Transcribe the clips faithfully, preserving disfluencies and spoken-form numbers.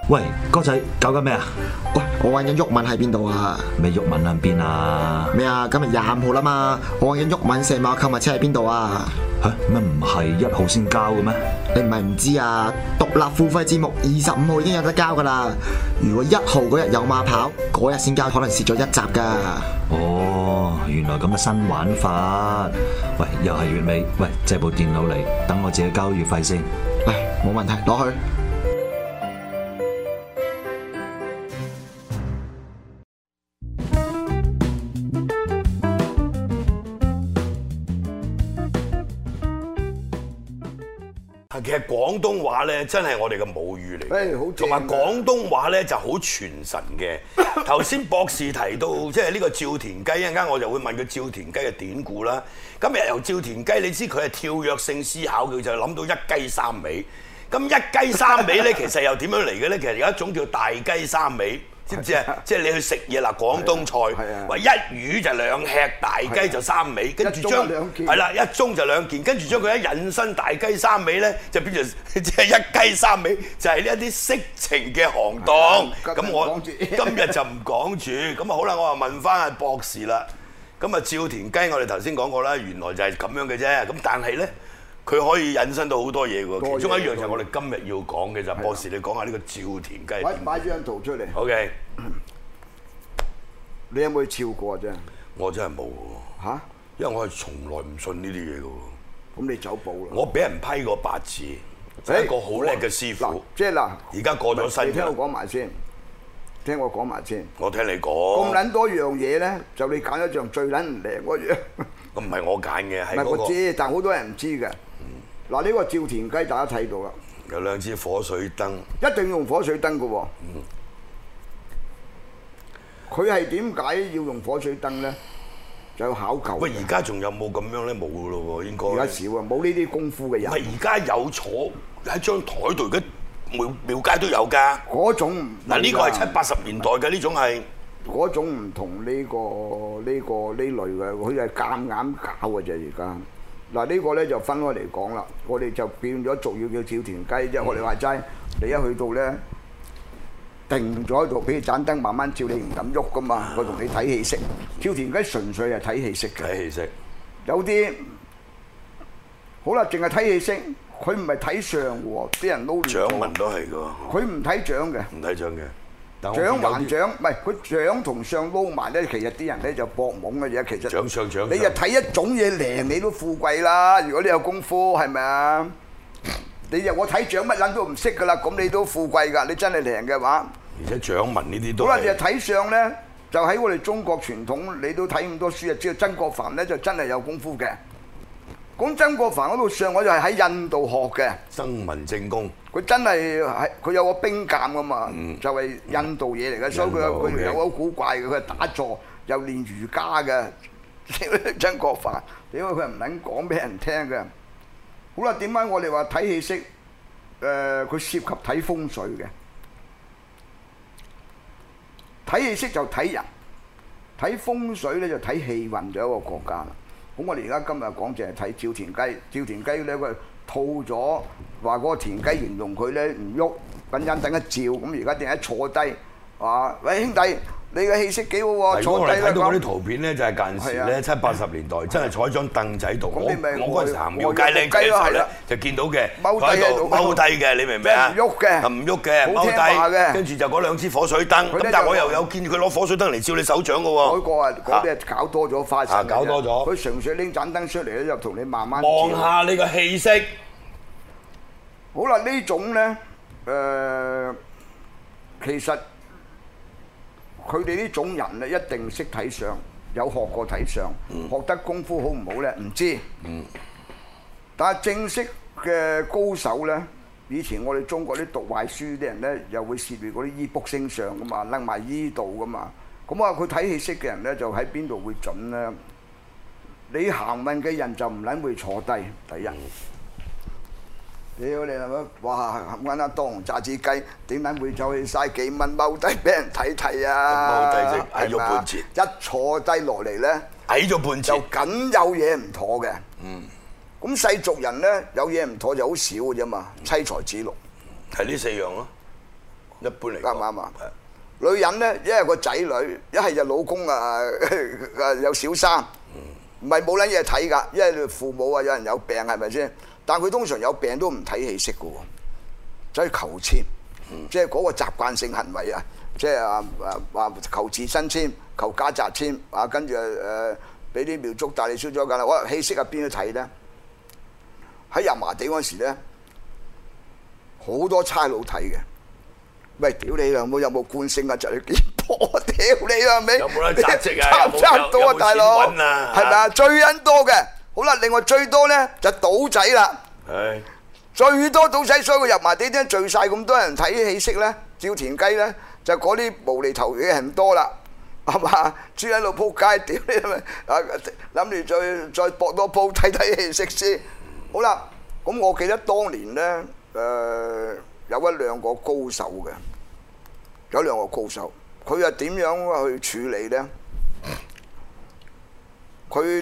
喂，哥仔搞緊咩啊？ 喂，我揾緊毓民喺邊度啊？ 咩毓民喺邊啊？ 咩啊？今日廿五號啦嘛，我揾緊毓民成碼購物車喺邊度啊？ 吓乜唔係一號先交嘅咩？ 你唔係唔知啊？獨立付費節目二十五號已經有得交噶啦。如果一號嗰日有馬跑，嗰日先交，可能蝕咗一集噶。 哦，原來咁嘅新玩法。喂，又係月尾，喂，借部電腦嚟，等我自己交月費先。 嚟，冇問題，攞去。 其實廣東話咧真係我哋嘅母語嚟嘅，同埋誒廣東話咧就好傳神嘅。頭先博士提到即係呢個照田雞，一陣間我就會問佢照田雞嘅典故啦。今日由照田雞，你知佢係跳躍性思考，佢就諗到一雞三尾。咁一雞三尾咧，其實又點樣嚟嘅咧？其實有一種叫大雞三尾。知唔知啊？即係你去食嘢嗱，廣東菜話一魚就兩吃，大雞就三尾，跟住將係啦，一盅就兩件，跟住將佢一引申大雞三尾咧，就變成即係一雞三尾，就係呢一啲色情嘅行當。咁我今日就唔講住，咁啊好啦，我啊問翻阿博士啦。咁啊照田雞，我哋頭先講過啦，原來就係咁樣嘅啫。咁但係咧，佢可以引申到好多嘢喎，其中一樣就係我哋今日要講嘅就係博士，你講下呢個照田雞。 擺擺張圖出嚟。 OK。 你有冇去照過啫？ 我真係冇喎。 嚇？ 因為我係從來唔信呢啲嘢嘅喎。 咁你走寶啦。 我俾人批過八次，係一個好叻嘅師傅。 即係嗱， 而家過咗身。 你聽我講埋先，聽我講埋先。 我聽你講。咁撚多樣嘢咧，就你揀一樣最撚唔靚嗰樣。 咁唔係我揀嘅，係嗰個。 唔係我知，但係好多人唔知嘅。嗱，呢個照田雞大家睇到啦。 有兩支火水燈。 一定要用火水燈嘅喎。嗯。佢係點解要用火水燈咧？就有考究。 喂，而家仲有冇咁樣咧？冇嘅咯喎，應該。 而家少啊，冇呢啲功夫嘅人。 唔係而家有坐喺張台度，而家廟廟街都有㗎。 嗰種唔嗱，呢個係七八十年代嘅呢種係。 嗰種唔同呢個呢個呢類嘅，佢係夾硬搞嘅啫。而家嗱呢個咧就分開嚟講啦。我哋就變咗俗語叫照田雞，即係我哋話齋，你一去到咧。定咗喺度，俾你盞燈慢慢照，你唔敢喐噶嘛。佢同你睇氣色，照田雞純粹係睇氣色嘅。 睇氣色。有啲好啦，淨係睇氣色，佢唔係睇相喎，啲人撈亂咗。 掌紋都係㗎。 佢唔睇掌嘅。 唔睇掌嘅。 掌還掌，唔係佢掌同相撈埋咧，其實啲人咧就搏懵嘅啫。其實。 掌上掌。 你就睇一種嘢靚，你都富貴啦。如果你有功夫，係咪啊？你就我睇掌乜撚都唔識㗎啦，咁你都富貴㗎。你真係靚嘅話。 而且掌紋呢啲都好啦，你就睇相咧，就喺我哋中國傳統，你都睇咁多書就知道曾國藩咧就真係有功夫嘅。講曾國藩嗰度相，我就係喺印度學嘅。 生文正功。佢真係係佢有個兵鑑㗎嘛，嗯、就係印度嘢嚟嘅，所以佢有佢有好古怪嘅，佢係打坐又練瑜伽嘅。曾國藩，點解佢唔撚講俾人聽嘅？好啦，點解我哋話睇氣色？誒、呃，佢涉及睇風水嘅。睇氣色就睇人，睇風水咧就睇氣運咗一個國家啦。咁我哋而家今日講淨係睇照田雞，照田雞咧佢套咗話嗰個田雞形容佢咧唔喐，等陣等一照，咁而家定係坐低，話喂兄弟。你嘅氣色幾好喎，坐低啦咁。 睇到嗰啲圖片咧，就係近時咧七八十年代，真係坐喺張凳仔度。我我嗰陣時行廟街靚仔嘅時候咧，就見到嘅，坐喺度踎低嘅，你明唔明啊？ 唔喐嘅， 唔喐嘅，踎低，跟住就嗰兩支火水燈。咁但係我又有見佢攞火水燈嚟照你手掌嘅喎。 嗰個啊，嗰啲係搞多咗花神。 搞多咗。 佢純粹拎盞燈出嚟咧，就同你慢慢望下你個氣色。 好啦，呢種咧，誒，其實。佢哋呢種人咧，一定識睇相，有學過睇相，嗯、學得功夫好唔好咧？唔知。嗯、但係正式嘅高手咧，以前我哋中國啲讀壞書啲人咧，又會涉獵嗰啲醫卜星相噶嘛，擸埋醫道噶嘛。咁啊，佢睇氣色嘅人咧，就喺邊度會準咧？你行運嘅人就唔撚會坐低，第一。屌你係咪？哇！冚家當紅炸子雞，點解會走去嘥幾蚊踎低俾人睇睇啊？ 踎低啫，矮咗半截。 一坐低落嚟咧， 矮咗半截， 就梗有嘢唔妥嘅。嗯。咁世俗人咧，有嘢唔妥就好少嘅啫嘛，妻財子祿。 係呢四樣咯。 一般嚟講啱唔啱啊？女人咧，一係個仔女，一係就老公啊有小三，唔係冇撚嘢睇㗎。因為父母啊有人有病係咪先？但佢通常有病都唔睇戲色㗎喎，走去求籤，即係嗰個習慣性行為啊，即係啊啊話求自身籤、求家宅籤啊，跟住誒俾啲廟祝大利燒咗緊啦。我戲色入邊度睇咧？喺油麻地嗰時咧，好多差佬睇嘅。喂，屌你啦！冇有冇官星啊？就去見波，屌你啦，係咪？ 有冇得扎職啊？ 差唔差唔多啊，大佬，係咪啊？最撚多嘅，好啦，另外最多咧就賭仔啦。 係。 最多賭仔，所以佢入埋啲啲聚晒咁多人睇戲色咧，照田雞咧就嗰啲無厘頭嘢係唔多啦，係嘛？豬喺度撲街，屌你咪啊！諗住再再搏多鋪睇睇戲色先。好啦，咁我記得當年咧，誒有一兩個高手嘅。有兩個高手，佢又點樣去處理咧？佢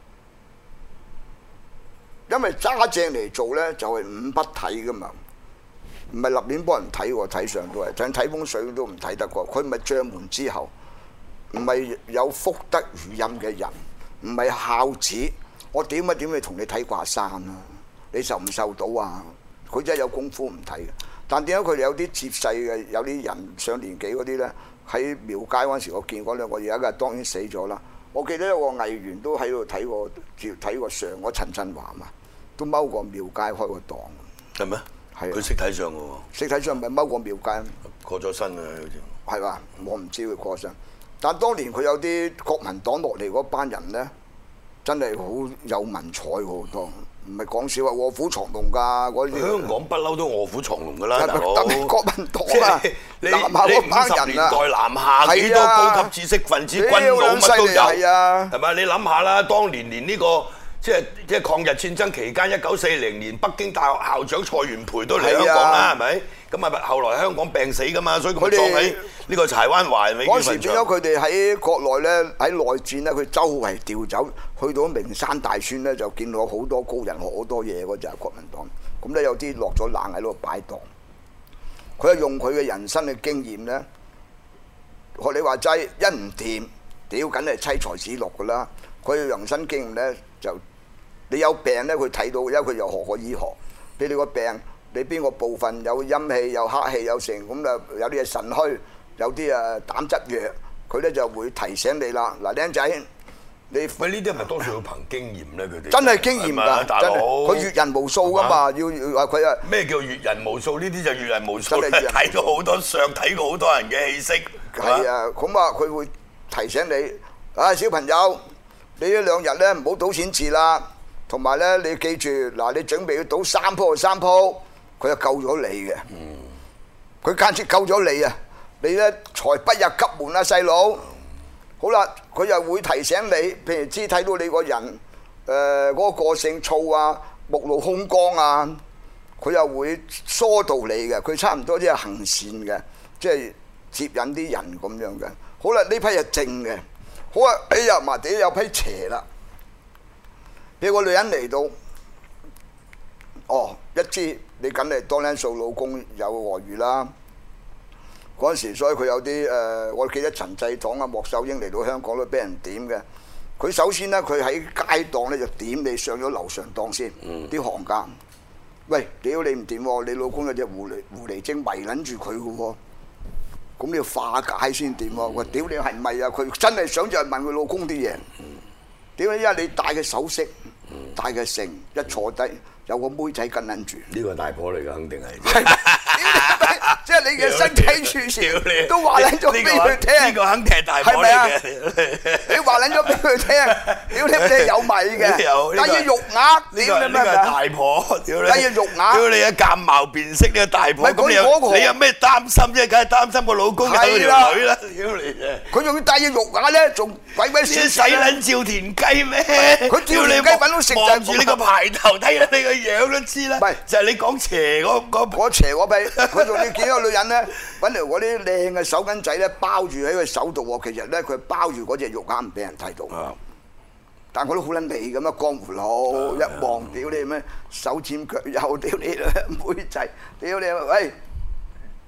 因為揸正嚟做咧，就係五不睇噶嘛，唔係立亂幫人睇喎，睇相都係，就睇風水都唔睇得過。佢唔係將門之後，唔係有福德餘蔭嘅人，唔係孝子。我點啊點去同你睇卦山啊？你受唔受到啊？佢真係有功夫唔睇嘅。但點解佢哋有啲接世嘅，有啲人上年紀嗰啲咧，喺廟街嗰陣時，我見過兩個，而家嘅當然死咗啦。我記得有個藝員都喺度睇過，睇過相，嗰陳振華嘛，都踎過廟街開個檔。 係咩？係。佢識睇相嘅喎。識睇相咪踎過廟街。 過咗身啊！好似。 係嘛？我唔知佢過身。但當年佢有啲國民黨落嚟嗰班人咧，真係好有文采好多。唔係講笑啊！臥虎藏龍㗎嗰啲， 香港不嬲都臥虎藏龍㗎啦，大佬。 特別國民黨啊，南下嗰班人啊， 你五十年代南下幾多高級知識分子、軍佬乜都有，係咪？你諗下啦，當年連呢個即係即係抗日戰爭期間，一九四零年北京大學校長蔡元培都嚟香港啦，係咪？咁啊，後來香港病死㗎嘛，所以佢葬喺呢個柴灣華美。 嗰時變咗佢哋喺國內咧，喺內戰咧，佢周圍調走，去到名山大川咧，就見到好多高人學好多嘢嗰就係國民黨。咁咧有啲落咗冷喺度擺檔，佢係用佢嘅人生嘅經驗咧，學你話齋一唔掂，屌緊係妻財子祿㗎啦。佢嘅人生經驗咧就你有病咧，佢睇到，因為佢又學過醫學，俾你個病。你邊個部分有陰氣、有黑氣、有成咁啊？有啲係腎虛，有啲啊膽質弱，佢咧就會提醒你啦。嗱，僆仔，你喂呢啲係咪多數要憑經驗咧？佢哋真係經驗㗎， 大佬， 佢閱人無數㗎嘛，要話佢啊咩叫閱人無數？呢啲就閱人無數，睇過好多相，睇過好多人嘅氣息。 係啊，咁啊，佢會提醒你啊，小朋友，你呢兩日咧唔好賭錢字啦，同埋咧你記住嗱，你準備要賭三鋪就三鋪。佢就救咗你嘅，佢間接救咗你啊！你咧財不入急門啊，細佬。好啦，佢又會提醒你，譬如知睇到你個人誒嗰個個性燥啊、目露凶光啊，佢又會疏導你嘅。佢差唔多即係行善嘅，即係接引啲人咁樣嘅。好啦，呢批係正嘅。好啊，哎呀，麻地有批邪啦。有個女人嚟到，哦，一知。你梗係當靚數老公有外遇啦！嗰陣時，所以佢有啲誒、呃，我記得陳濟棠啊、莫秀英嚟到香港都俾人點嘅。佢首先咧，佢喺街檔咧就點你上咗樓上檔先，啲、嗯、行家。喂，屌你唔掂喎！你老公有隻狐狸狐狸精圍撚住佢嘅喎，咁你要化解先掂喎！我屌你係咪啊？佢真係想就係問佢老公啲嘢。屌你，因為你戴嘅首飾、戴嘅成，一坐低。有個妹仔跟撚住， 呢個大婆嚟㗎，肯定係。 即係你嘅身體處事都話撚咗俾佢聽。 呢個肯定係大婆嚟嘅。 你話撚咗俾佢聽，屌你你有米嘅。但係肉鴨，屌你咩？ 呢個大婆，屌你。 但係肉鴨， 屌你啊！鑑貌辨識呢個大婆，咁你有你有咩擔心啫？梗係擔心個老公有條女啦，屌你啫！ 佢仲要帶隻肉鴨咧，仲鬼鬼祟祟。 使撚照田雞咩？ 佢照田雞揾到食就望住你個牌頭，睇下你個樣都知啦。唔係，就係你講邪嗰嗰嗰邪嗰批，佢仲要見到個女人咧，揾條嗰啲靚嘅手巾仔咧包住喺佢手度喎。其實咧，佢包住嗰隻肉鴨唔俾人睇到。但我都好撚利咁啊，江湖佬一望，屌你咩手尖腳有，屌你妹仔，屌你喂！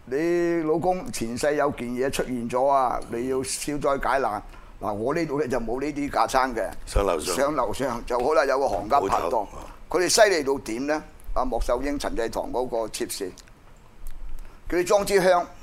你老公前世有件嘢出現咗啊，你要消災解難。嗱，我呢度咧就冇呢啲架撐嘅， 上樓上上樓上就好啦，有個行家拍檔，佢哋犀利到點咧？阿莫秀英、陳濟棠嗰個妾侍，叫你裝支香，誒、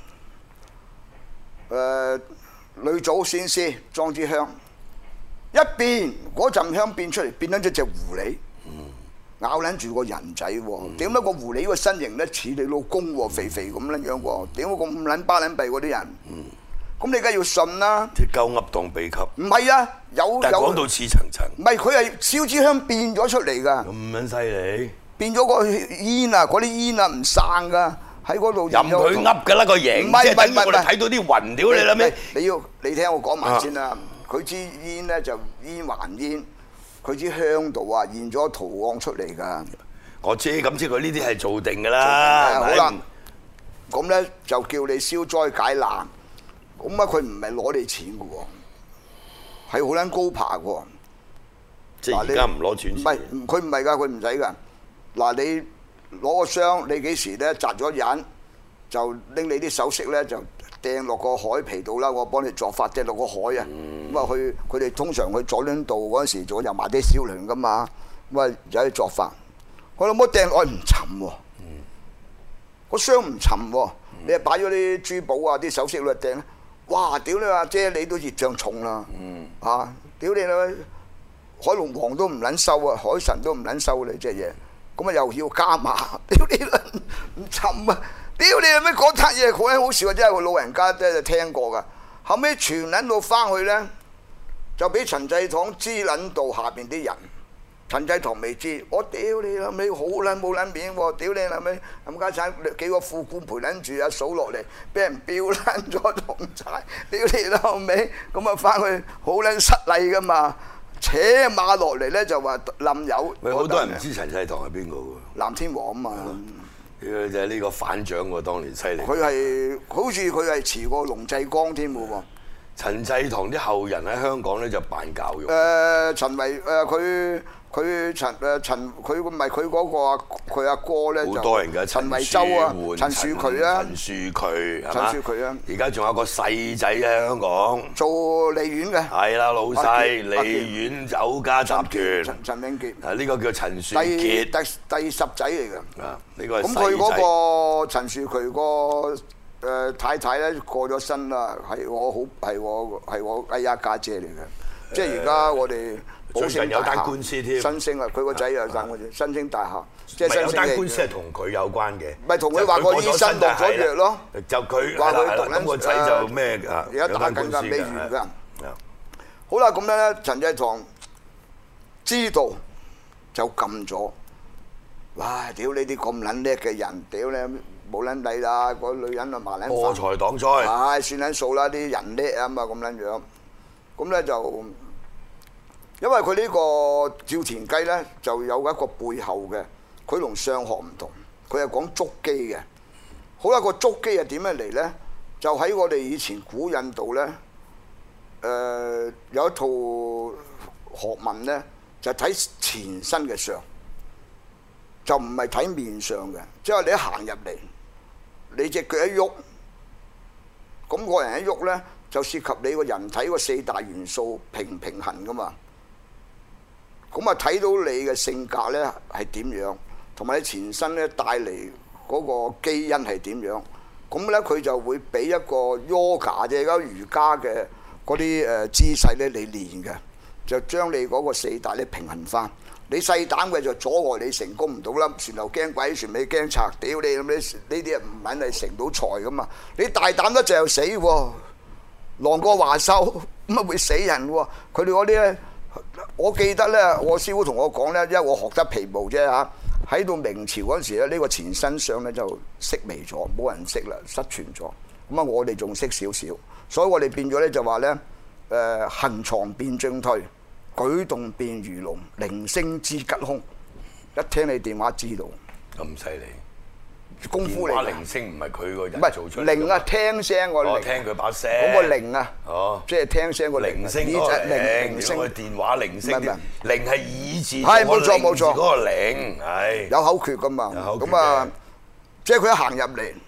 呃、女祖先師裝支香，一變嗰陣香變出嚟，變咗隻隻狐狸，咬撚住個人仔喎，點解個狐狸個身形咧似你老公喎，肥肥咁樣樣喎，點解咁撚巴撚閉嗰啲人？咁你梗係要信啦！ 啲鳩噏當秘笈。唔係啊，有但係講到似層層。 唔係佢係燒支香變咗出嚟㗎。 咁撚犀利！ 變咗個煙啊！嗰啲煙啊唔散㗎，喺嗰度。 任佢噏㗎啦個形，即係等於我哋睇到啲雲屌你啦咩？ 你要你聽我講埋先啦。佢支煙咧就煙還煙，佢支香度啊現咗圖案出嚟㗎。 我知，咁即係佢呢啲係做定㗎啦。 好啦，咁咧就叫你消災解難。咁啊！佢唔係攞你錢嘅喎，係好撚高爬嘅喎。 即係而家唔攞錢。 唔係，佢唔係㗎，佢唔使㗎。嗱，你攞個箱，你幾時咧擲咗人，就拎你啲首飾咧就掟落個海皮度啦。我幫你作法掟落個海啊。咁啊、嗯，去佢哋通常去佐敦道嗰陣時做油麻地小輪㗎嘛。咁啊，有啲作法。我諗冇掟落去唔沉喎，個箱唔沉喎。你係擺咗啲珠寶啊、啲首飾落去掟。哇！屌你話姐，你都熱脹重啦，嗯、啊！屌你啦，海龍王都唔撚收啊，海神都唔撚收你隻嘢，咁啊又要加碼，屌你啦，唔沉啊！屌你係咩嗰攤嘢好撚好笑啊！真係個老人家真係聽過㗎，後尾傳撚到翻去咧，就俾陳濟棠知撚到下邊啲人。陳濟棠未知，我屌你啦尾好撚冇撚面喎！屌你啦尾冚家產幾個副官陪撚住啊數落嚟，俾人標撚咗同債，屌你啦尾咁啊翻去好撚失禮噶嘛，扯馬落嚟咧就話冧友。 咪好多人唔知陳濟棠係邊個喎？ 藍天王啊嘛， 呢就係呢個反掌喎，當年犀利。 佢係好似佢係遲過龍濟光添喎。 陳濟棠啲後人喺香港咧就辦教育。 誒陳維誒佢。佢陳誒陳佢唔係佢嗰個阿佢阿哥咧， 好多人㗎， 陳維洲啊，陳樹渠啊， 陳樹渠係嘛？ 陳樹渠啊！ 而家仲有個細仔喺香港做利苑嘅。 係啦，老細利苑酒家集團。 陳陳永傑。 啊，呢個叫陳樹傑。 第第第十仔嚟㗎。 啊，呢個係細仔。 咁佢嗰個陳樹渠個誒太太咧過咗身啦，係我好係我係我哎呀家姐嚟嘅，即係而家我哋。 最近有單官司添， 新星啊！佢個仔又賺嗰啲新星大廈，即係有單官司係同佢有關嘅， 咪同佢話個醫生落咗藥咯， 就佢話佢毒撚個仔就咩啊？ 而家打緊㗎，未完㗎。好啦，咁樣咧，陳濟棠知道就撳咗。哇！屌你啲咁撚叻嘅人，屌你冇撚理啦！個女人啊麻撚禍財擋災， 唉算撚數啦！啲人叻啊嘛，咁撚樣，咁咧就。因為佢呢個趙田雞咧就有一個背後嘅，佢同相學唔同，佢係講築基嘅。好啦，個築基係點樣嚟咧？就喺我哋以前古印度咧，誒、呃、有一套學問咧，就睇、是、前身嘅相，就唔係睇面相嘅。即係你一行入嚟，你隻腳一喐，咁、那個人一喐咧，就涉及你個人體個四大元素平唔平衡噶嘛。咁啊睇到你嘅性格咧係點樣，同埋你前身咧帶嚟嗰個基因係點樣，咁咧佢就會俾一個 yoga 即係而家瑜伽嘅嗰啲誒姿勢咧你練嘅，就將你嗰個四大咧平衡翻。你細膽嘅就阻礙你成功唔到啦，船頭驚鬼，船尾驚賊，屌你咁呢呢啲唔撚係成到財噶嘛。你大膽得就死喎，狼過華獸咁啊會死人喎。佢哋嗰啲咧。我記得咧，我師傅同我講咧，因為我學得皮毛啫嚇。喺到明朝嗰陣時咧，呢個前身相咧就式微咗，冇人識啦，失傳咗。咁啊，我哋仲識少少，所以我哋變咗咧就話咧，誒行藏變進退，舉動變如龍，鈴聲知吉凶。一聽你電話知道， 咁犀利。 功夫嚟， 鈴聲唔係佢個人做出嚟。 鈴啊，聽聲個鈴。 我聽佢把聲。 嗰個鈴啊， 哦， 即係聽聲個鈴聲。 呢隻鈴， 鈴聲。 個電話鈴聲。鈴係耳字。 係冇錯冇錯。 嗰個鈴係。 有口訣噶嘛？ 有口訣嘅。 咁啊，即係佢一行入嚟，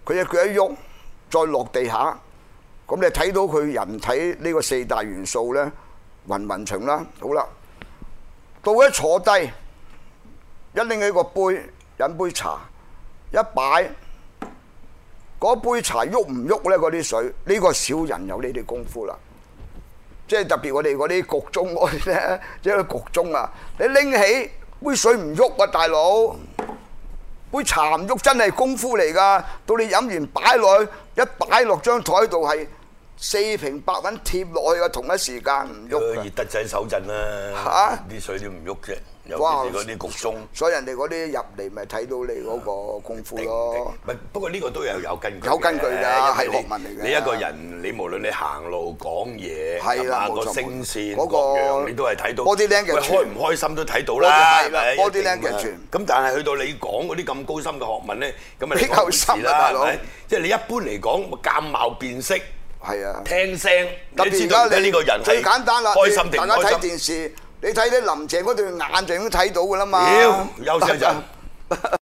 佢隻腳一喐，再落地下，咁你睇到佢人體呢個四大元素咧，芸芸場啦，好啦，到一坐低，一拎起個杯飲杯茶，一擺嗰杯茶喐唔喐咧？嗰啲水，呢個小人有呢啲功夫啦。即係特別我哋嗰啲焗盅嗰啲咧，即係焗盅啊！你拎起杯水唔喐啊，大佬！杯茶唔喐真係功夫嚟㗎。到你飲完擺落去，一擺落張台度係四平八穩貼落去嘅，同一時間唔喐㗎。 熱得滯手震啦！ 嚇！ 啲水都唔喐啫。尤哇！ 其是嗰啲焗盅， 所以人哋嗰啲入嚟咪睇到你嗰個功夫咯。 唔係，不過呢個都有有根據。 有根據㗎，係學問嚟嘅。 你一個人，你無論你行路講嘢， 係啦， 個聲線嗰各樣，你都係睇到。 body language， 開唔開心都睇到啦。 係啦，body language。 咁但係去到你講嗰啲咁高深嘅學問咧，咁啊比較深啦，大佬。 即係你一般嚟講，鑑貌辨識， 係啊， 聽聲， 特別而家你呢個人最簡單啦， 開心定唔開心？ 大家睇電視。你睇啲林鄭嗰對眼就已經睇到㗎啦嘛！ 妖，休息一陣。